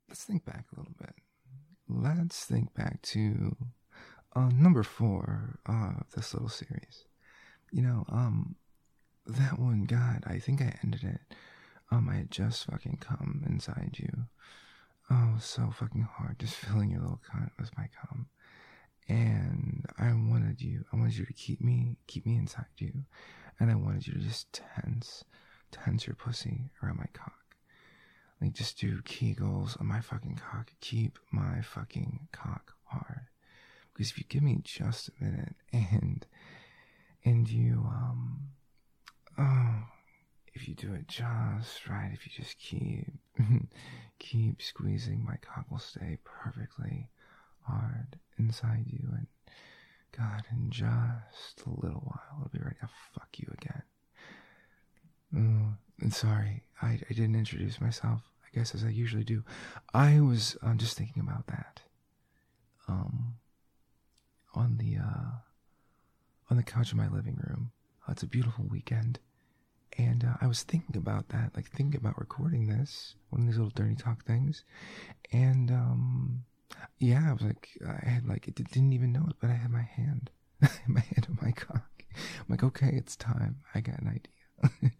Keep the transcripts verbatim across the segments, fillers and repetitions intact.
let's think back a little bit. Let's think back to uh, number four of this little series. You know, um, that one, God, I think I ended it. Um, I had just fucking come inside you. Oh, so fucking hard, just filling your little cunt with my cum. And I wanted you, I wanted you to keep me, keep me inside you. And I wanted you to just tense, tense your pussy around my cock. Like, just do Kegels on my fucking cock. Keep my fucking cock hard. Because if you give me just a minute and, and you, um, oh, if you do it just right, if you just keep, keep squeezing, my cock will stay perfectly hard inside you. And God, in just a little while, I'll be ready to fuck you again. Oh, and sorry, I, I didn't introduce myself, I guess, as I usually do. I was um, just thinking about that. Um, on the, uh, on the couch in my living room. Uh, it's a beautiful weekend. And uh, I was thinking about that, like thinking about recording this, one of these little dirty talk things. And, um, yeah, I was like, I had like, it didn't even know it, but I had my hand, my hand on my cock. I'm like, okay, it's time. I got an idea.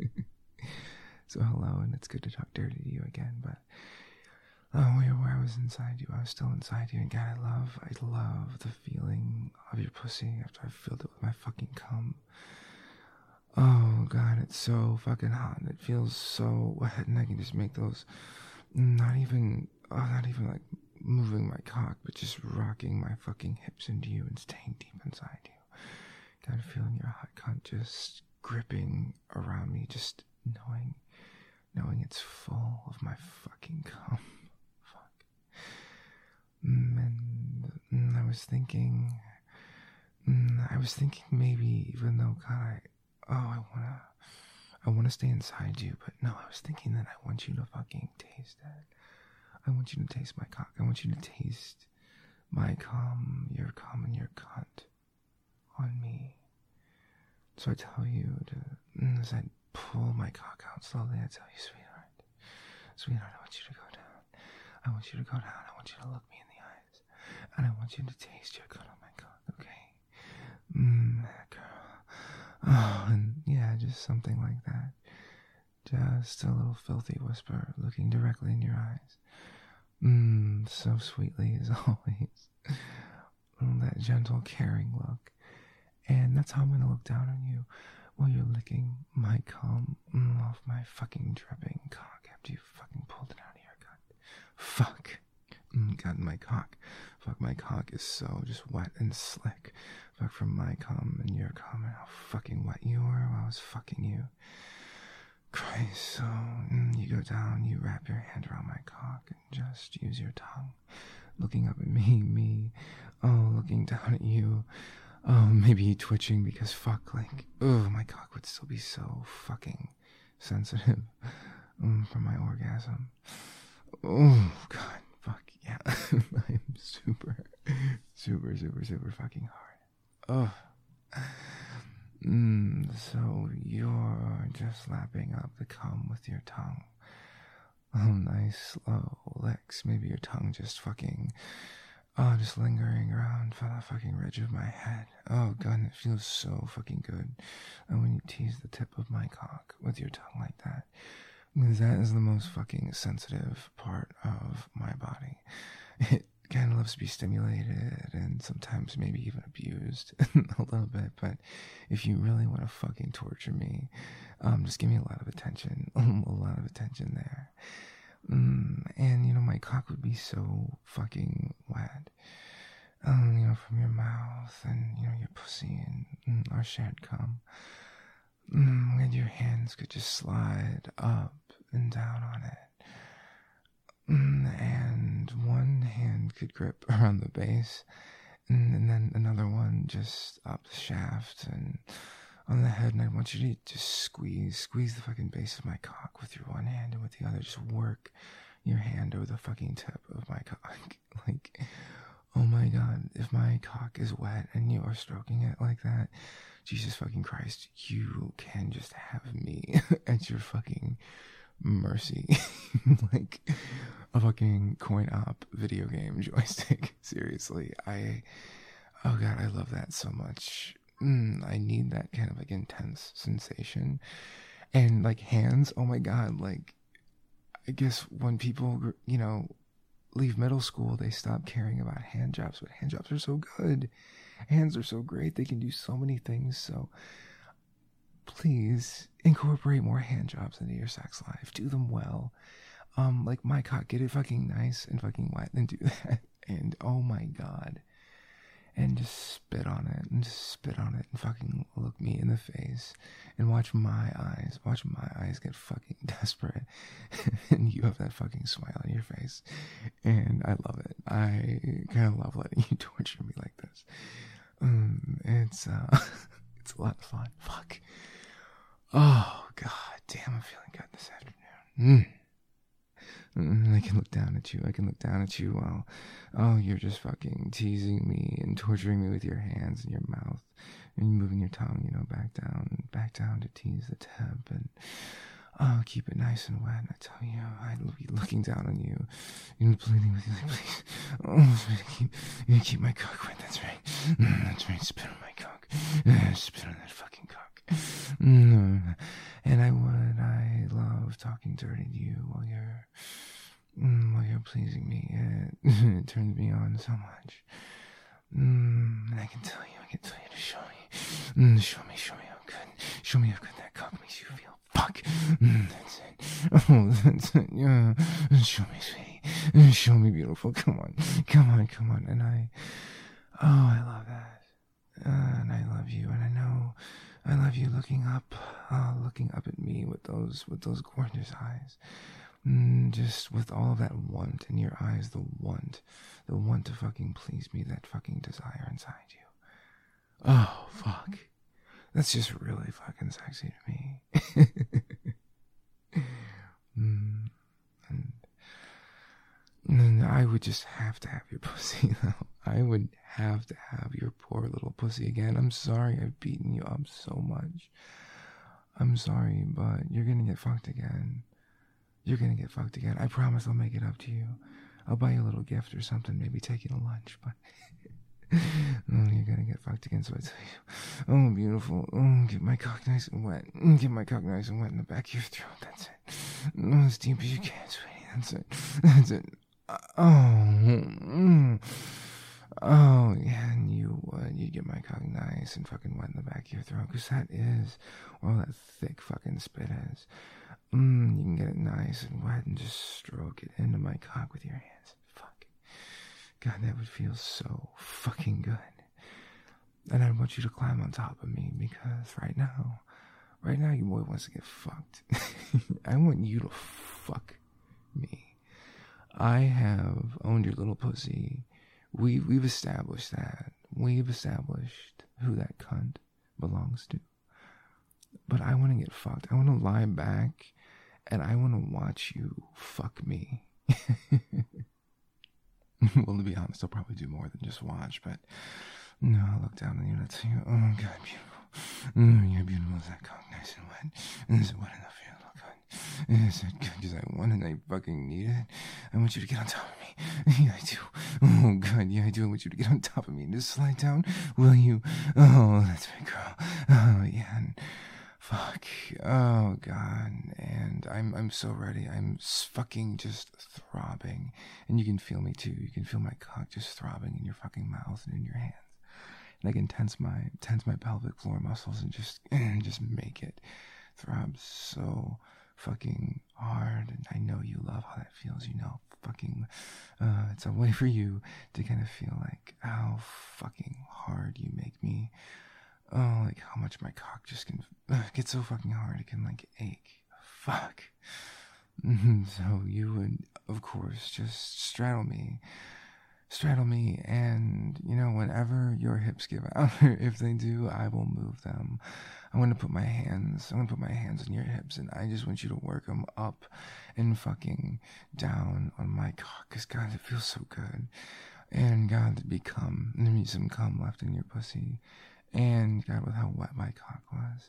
So hello, and it's good to talk dirty to you again, but, oh, where, where I was inside you, I was still inside you, and God, I love, I love the feeling of your pussy after I filled it with my fucking cum. Oh, God, it's so fucking hot, and it feels so wet, and I can just make those, not even, oh, not even like moving my cock, but just rocking my fucking hips into you and staying deep inside you. God, feeling your hot cunt just gripping around me, just knowing, knowing it's full of my fucking cum. Fuck. And, and I was thinking, I was thinking maybe, even though, God, I, oh, I wanna, I wanna stay inside you, but no, I was thinking that I want you to fucking taste it. I want you to taste my cock. I want you to taste my cum, your cum, and your cunt on me. So I tell you to, as I pull my cock out slowly, I tell you, sweetheart, sweetheart, I want you to go down. I want you to go down. I want you to look me in the eyes. And I want you to taste your cunt on my cock, okay? Mmm, girl. Oh, and yeah, just something like that. Just a little filthy whisper looking directly in your eyes. Mmm, so sweetly as always. Oh, that gentle, caring look. And that's how I'm gonna look down on you while you're licking my cum mm, off my fucking dripping cock after you fucking pulled it out of your gut. Fuck. Mm, God, my cock. Fuck, my cock is so just wet and slick. Fuck, from my cum and your cum and how fucking wet you were while I was fucking you. Christ, so mm, you go down, you wrap your hand around my cock and just use your tongue. Looking up at me, me, oh, looking down at you. Oh, maybe twitching because fuck, like, oh, my cock would still be so fucking sensitive um, from my orgasm. Oh, God, fuck, yeah. I'm super, super, super, super fucking hard. Oh. Mm, so you're just lapping up the cum with your tongue. Oh, nice slow licks. Maybe your tongue just fucking... Oh, just lingering around for the fucking ridge of my head. Oh, God, it feels so fucking good. And when you tease the tip of my cock with your tongue like that, because that is the most fucking sensitive part of my body. It kind of loves to be stimulated and sometimes maybe even abused a little bit. But if you really want to fucking torture me, um, just give me a lot of attention, a lot of attention there. Mm, and, you know, my cock would be so fucking wet, um, you know, from your mouth and, you know, your pussy and mm, our shared cum. Mm, and your hands could just slide up and down on it. Mm, and one hand could grip around the base, and, and then another one just up the shaft and on the head, and I want you to just squeeze, squeeze the fucking base of my cock with your one hand, and with the other, just work your hand over the fucking tip of my cock. Like, oh my God, if my cock is wet and you are stroking it like that, Jesus fucking Christ, you can just have me at your fucking mercy. Like, a fucking coin op video game joystick. Seriously, I, oh god, I love that so much. Mm, I need that kind of like intense sensation. And like hands, oh my god, like, I guess when people, you know, leave middle school, they stop caring about hand jobs, but hand jobs are so good. Hands are so great, they can do so many things, so please incorporate more hand jobs into your sex life. Do them well. Um, like my cock, get it fucking nice and fucking wet and do that. And oh my god. And just spit on it, and just spit on it, and fucking look me in the face, and watch my eyes, watch my eyes get fucking desperate, and you have that fucking smile on your face, and I love it. I kind of love letting you torture me like this. Um, it's, uh, it's a lot of fun. Fuck. Oh, god damn, I'm feeling good this afternoon. Mm. I can look down at you. I can look down at you while, oh, you're just fucking teasing me and torturing me with your hands and your mouth and moving your tongue, you know, back down, back down to tease the tip and, oh, keep it nice and wet. And I tell you, I'll be looking down on you and pleading with you, like, please, oh, keep, you keep my cock wet. That's right. Mm, that's right. Spit on my cock. Uh, spit on that fucking cock. Mm, and I would, I love talking dirty to you while you're, mm, while you're pleasing me. It, it turns me on so much. Mm, and I can tell you, I can tell you to show me, mm, show me, show me how good, show me how good that cock makes you feel. Fuck. Mm, that's it. Oh, that's it. Yeah. Show me, sweetie. Show me, beautiful. Come on, come on, come on. And I, oh, I love that. Uh, and I love you, and I know I love you looking up, uh, looking up at me with those, with those gorgeous eyes, mm, just with all of that want in your eyes, the want, the want to fucking please me, that fucking desire inside you. Oh, fuck. That's just really fucking sexy to me. mm, and, and I would just have to have your pussy, though. I would have to have your poor little pussy again. I'm sorry I've beaten you up so much. I'm sorry, but you're gonna get fucked again. You're gonna get fucked again. I promise I'll make it up to you. I'll buy you a little gift or something, maybe take you to lunch, but oh, you're gonna get fucked again, so I tell you. Oh, beautiful. Oh, get my cock nice and wet. Get my cock nice and wet in the back of your throat. That's it. Oh, as deep as you can, sweetie. That's it. That's it. Oh, mm. Oh, yeah, and you would. You'd get my cock nice and fucking wet in the back of your throat, because that is where all that thick fucking spit is. Mmm, you can get it nice and wet and just stroke it into my cock with your hands. Fuck. God, that would feel so fucking good. And I want you to climb on top of me, because right now, right now, your boy wants to get fucked. I want you to fuck me. I have owned your little pussy. We, we've established that. We've established who that cunt belongs to. But I want to get fucked. I want to lie back, and I want to watch you fuck me. Well, to be honest, I'll probably do more than just watch, but no, I'll look down on you and I'll tell you, oh, God, beautiful. Mm, you're beautiful. Is that cock nice and wet? Is it wet enough for you to look good? Is it good because I want it and I fucking need it? I want you to get on top of me. Yeah, I do. Oh, God, yeah, I do. I want you to get on top of me and just slide down. Will you? Oh, that's my girl. Oh, yeah, and fuck. Oh, God. And I'm I'm so ready. I'm fucking just throbbing. And you can feel me, too. You can feel my cock just throbbing in your fucking mouth and in your hands. And I can tense my tense my pelvic floor muscles and just and just make it throb so fucking hard. And I know you love how that feels. You know, fucking, uh, it's a way for you to kind of feel like how fucking hard you make me. Oh, like how much my cock just can uh, get so fucking hard it can like ache. Fuck. So you would, of course, just straddle me. Straddle me, and, you know, whenever your hips give out, if they do, I will move them. I want to put my hands, I want to put my hands on your hips, and I just want you to work them up and fucking down on my cock, because, God, it feels so good. And, God, to become, there be some cum left in your pussy. And, God, with how wet my cock was,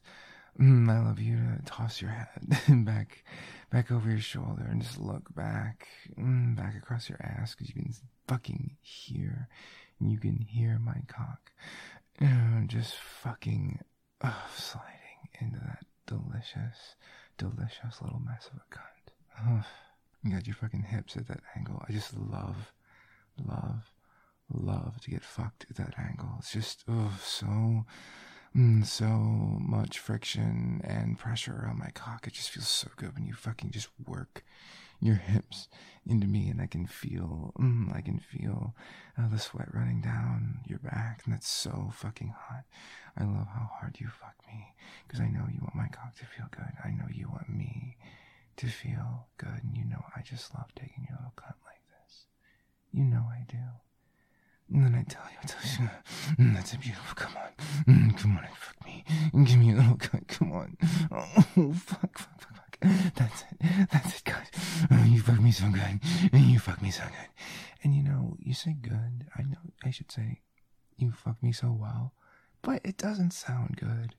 Mm, I love you to toss your head back, back over your shoulder and just look back, mm, back across your ass because you can fucking hear, you can hear my cock, uh, just fucking uh, sliding into that delicious, delicious little mess of a cunt. Uh, you got your fucking hips at that angle. I just love, love, love to get fucked at that angle. It's just oh so. Mm, so much friction and pressure around my cock. It just feels so good when you fucking just work your hips into me, and I can feel, mm, I can feel uh, the sweat running down your back, and that's so fucking hot. I love how hard you fuck me, because I know you want my cock to feel good. I know you want me to feel good, and you know I just love taking your little cunt like this. You know I do. And then I tell you, I tell you, mm, that's a beautiful, come on, mm, come on and fuck me, give me a little cut, come on, oh, fuck, fuck, fuck, fuck, that's it, that's it, guys, oh, you fuck me so good, you fuck me so good, and you know, you say good, I know, I should say, you fuck me so well, but it doesn't sound good.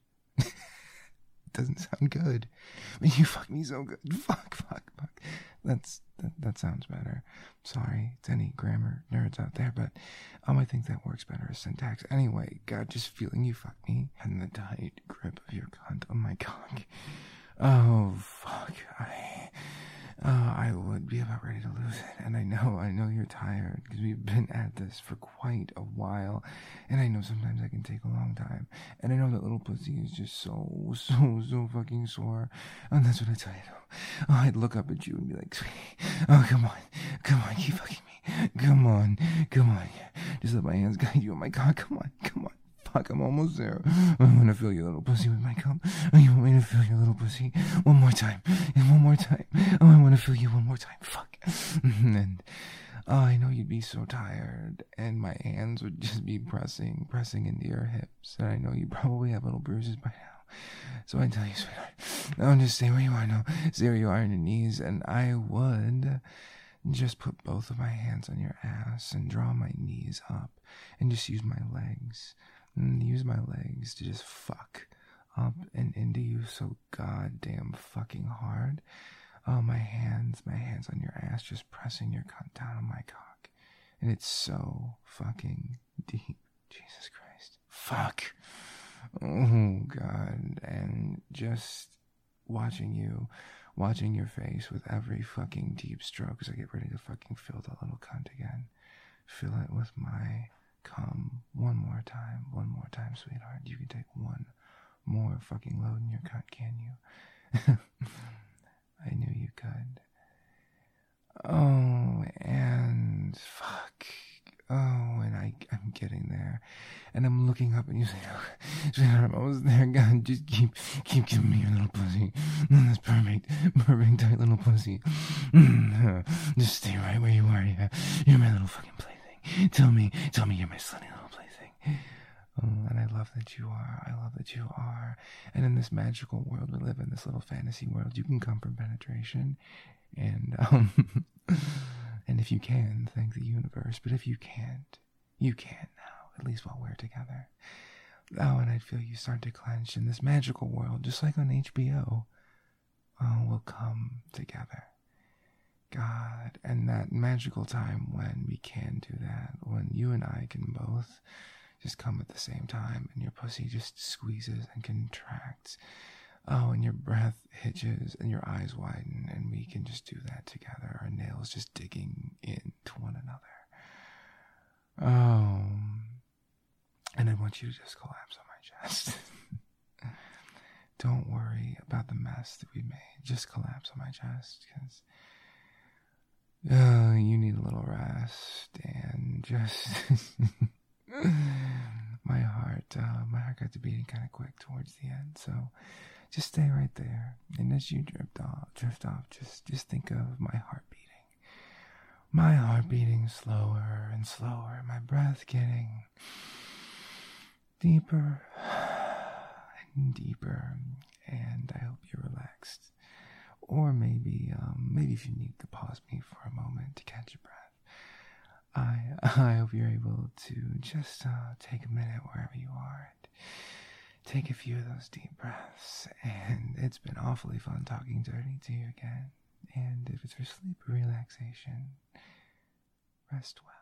It doesn't sound good, but you fuck me so good, fuck, fuck, fuck, that's, that, that sounds better. Sorry to any grammar nerds out there, but um, I think that works better as syntax. Anyway, God, just feeling you fuck me and the tight grip of your cunt on my cock. Oh, fuck. I, uh, I would be about ready to lose it. And I know, I know you're tired because we've been at this for quite a while. And I know sometimes I can take a long time. And I know that little pussy is just so, so, so fucking sore. And that's what I tell you though. Oh, I'd look up at you and be like, sweetie, oh, come on, come on, keep fucking me. Come on, come on. Just let my hands guide you on my cock. Come on, come on. Fuck, I'm almost there. I want to feel your little pussy with my cum. Oh, you want me to feel your little pussy one more time? And one more time. Oh, I want to feel you one more time. Fuck. And oh, I know you'd be so tired. And my hands would just be pressing, pressing into your hips. And I know you probably have little bruises by now. So I tell you, sweetheart, no, just stay where you are now. Stay where you are on your knees. And I would just put both of my hands on your ass and draw my knees up and just use my legs. And use my legs to just fuck up and into you so goddamn fucking hard. Oh, my hands, my hands on your ass, just pressing your cunt down on my cock. And it's so fucking deep. Jesus Christ. Fuck. Oh, God. And just watching you, watching your face with every fucking deep stroke as I get ready to fucking fill that little cunt again. Fill it with my cum one more time, one more time, sweetheart. You can take one more fucking load in your cunt, can you? I knew you could. Oh, and fuck. Oh, and I, I'm getting there. And I'm looking up and you say, oh, sweetheart, I'm almost there. God, just keep, keep giving me your little pussy. Mm, that's perfect, perfect, tight little pussy. Mm, just stay right where you are. Yeah. You're my little fucking plaything. Tell me, tell me you're my slutty little plaything. Oh, and I love that you are. I love that you are. And in this magical world we live in, this little fantasy world, you can come from penetration. And, um, and if you can, thank the universe. But if you can't, you can't now, at least while we're together. Oh, and I feel you start to clench in this magical world, just like on H B O. Oh, we'll come together. God, and that magical time when we can do that, when you and I can both just come at the same time, and your pussy just squeezes and contracts. Oh, and your breath hitches, and your eyes widen, and we can just do that together, our nails just digging into one another. Oh, and I want you to just collapse on my chest. Don't worry about the mess that we made. Just collapse on my chest, because Uh, you need a little rest, and just my heart, uh, my heart got to beating kind of quick towards the end, so just stay right there. And as you drift off, drift off, just just think of my heart beating, my heart beating slower and slower, my breath getting deeper and deeper, and I hope you're relaxed. Or maybe, um, maybe if you need to pause me for a moment to catch your breath, I, I hope you're able to just uh, take a minute wherever you are and take a few of those deep breaths. And it's been awfully fun talking dirty to you again. And if it's for sleep or relaxation, rest well.